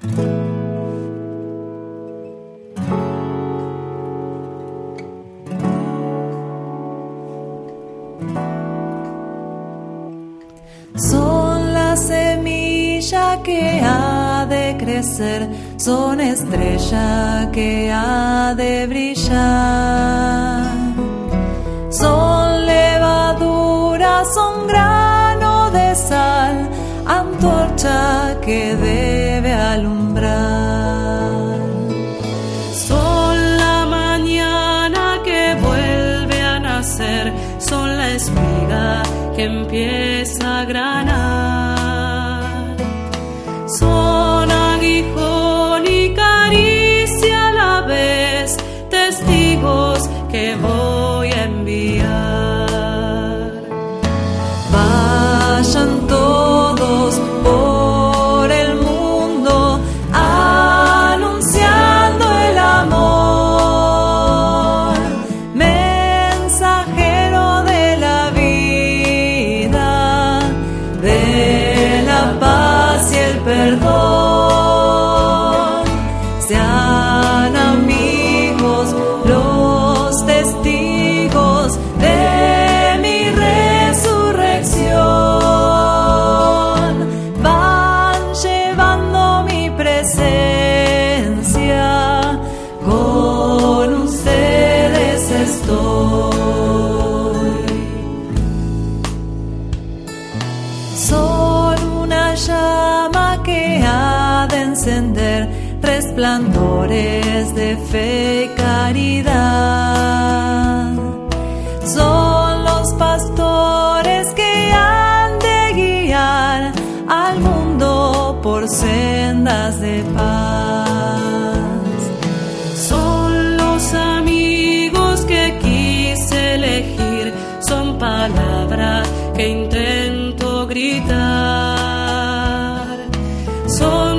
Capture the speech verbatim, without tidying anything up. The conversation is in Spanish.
Son la semilla que ha de crecer, son estrella que ha de brillar. Son levadura, son grano de sal, antorcha que debe alumbrar. Son la mañana que vuelve a nacer, son la espiga que empieza a granar. Son aguijón y caricia a la vez, testigos que voy a enviar. Vayan todos por el mundo anunciando el amor, mensajero de la vida, de la paz y el perdón. Sean amigos los testigos de mi resurrección. Van llevando mi presencia, con ustedes estoy. Son una llama que ha de encender resplandores de fe y caridad. Son los pastores que han de guiar al mundo por sendas de paz. Son los amigos que quise elegir, son palabras que intento gritar. Son